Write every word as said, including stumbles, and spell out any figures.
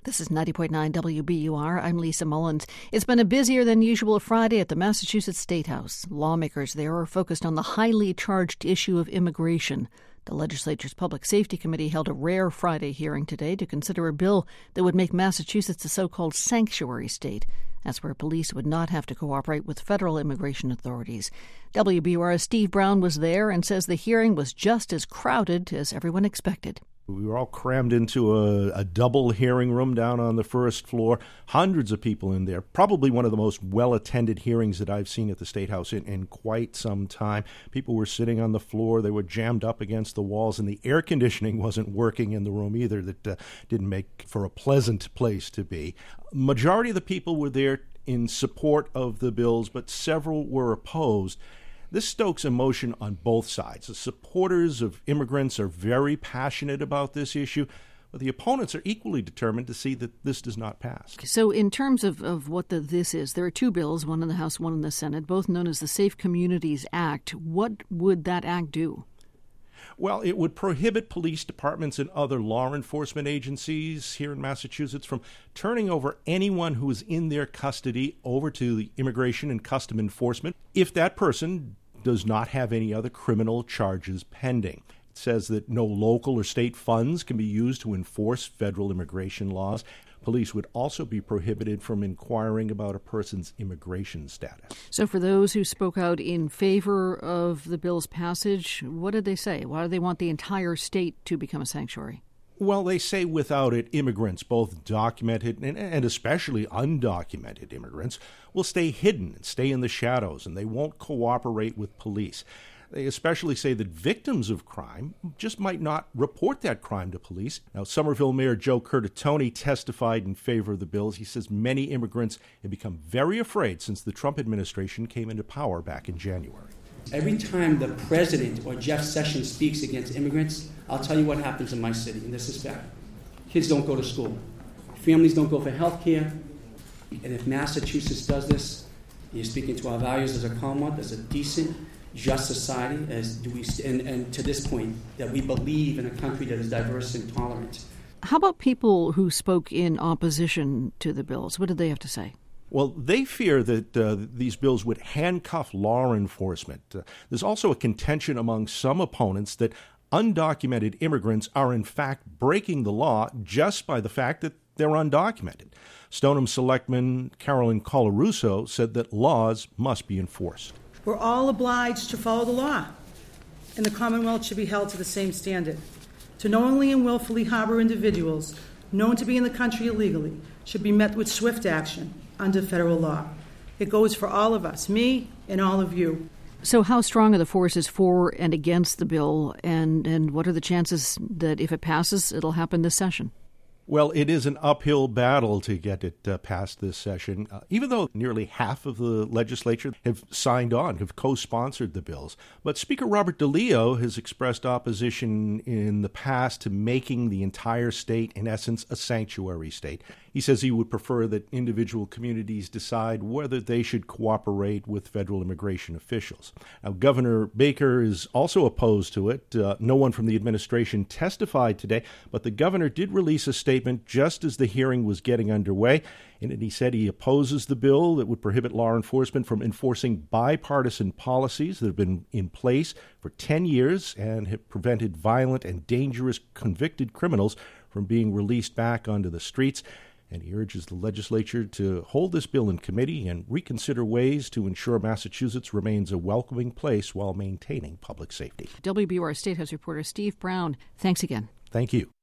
This is ninety point nine W B U R. I'm Lisa Mullins. It's been a busier than usual Friday at the Massachusetts State House. Lawmakers there are focused on the highly charged issue of immigration. The legislature's Public Safety Committee held a rare Friday hearing today to consider a bill that would make Massachusetts a so-called sanctuary state. That's where police would not have to cooperate with federal immigration authorities. W B U R's Steve Brown was there and says the hearing was just as crowded as everyone expected. We were all crammed into a, a double hearing room down on the first floor. Hundreds of people in there. Probably one of the most well-attended hearings that I've seen at the State House in, in quite some time. People were sitting on the floor. They were jammed up against the walls, and the air conditioning wasn't working in the room either. That uh, didn't make for a pleasant place to be. Majority of the people were there in support of the bills, but several were opposed. This stokes emotion on both sides. The supporters of immigrants are very passionate about this issue, but the opponents are equally determined to see that this does not pass. So in terms of, of what the, this is, there are two bills, one in the House, one in the Senate, both known as the Safe Communities Act. What would that act do? Well, it would prohibit police departments and other law enforcement agencies here in Massachusetts from turning over anyone who is in their custody over to the Immigration and Custom Enforcement if that person does not have any other criminal charges pending. It says that no local or state funds can be used to enforce federal immigration laws. Police would also be prohibited from inquiring about a person's immigration status. So for those who spoke out in favor of the bill's passage, what did they say? Why do they want the entire state to become a sanctuary? Well, they say without it, immigrants, both documented and, and especially undocumented immigrants, will stay hidden and stay in the shadows, and they won't cooperate with police. They especially say that victims of crime just might not report that crime to police. Now, Somerville Mayor Joe Curtatone testified in favor of the bills. He says many immigrants have become very afraid since the Trump administration came into power back in January. Every time the president or Jeff Sessions speaks against immigrants, I'll tell you what happens in my city, and this is fact. Kids don't go to school. Families don't go for health care. And if Massachusetts does this, you're speaking to our values as a Commonwealth, as a decent, just society, as do we, and, and to this point, that we believe in a country that is diverse and tolerant. How about people who spoke in opposition to the bills? What did they have to say? Well, they fear that uh, these bills would handcuff law enforcement. Uh, there's also a contention among some opponents that undocumented immigrants are in fact breaking the law just by the fact that they're undocumented. Stoneham Selectman Carolyn Colarusso said that laws must be enforced. We're all obliged to follow the law, and the Commonwealth should be held to the same standard. To knowingly and willfully harbor individuals known to be in the country illegally should be met with swift action under federal law. It goes for all of us, me and all of you. So how strong are the forces for and against the bill, and, and what are the chances that if it passes, it'll happen this session? Well, it is an uphill battle to get it uh, passed this session, uh, even though nearly half of the legislature have signed on, have co-sponsored the bills. But Speaker Robert DeLeo has expressed opposition in the past to making the entire state, in essence, a sanctuary state. He says he would prefer that individual communities decide whether they should cooperate with federal immigration officials. Now, Governor Baker is also opposed to it. Uh, no one from the administration testified today, but the governor did release a statement just as the hearing was getting underway. In it, he said he opposes the bill that would prohibit law enforcement from enforcing bipartisan policies that have been in place for ten years and have prevented violent and dangerous convicted criminals from being released back onto the streets. And he urges the legislature to hold this bill in committee and reconsider ways to ensure Massachusetts remains a welcoming place while maintaining public safety. W B U R State House reporter Steve Brown, thanks again. Thank you.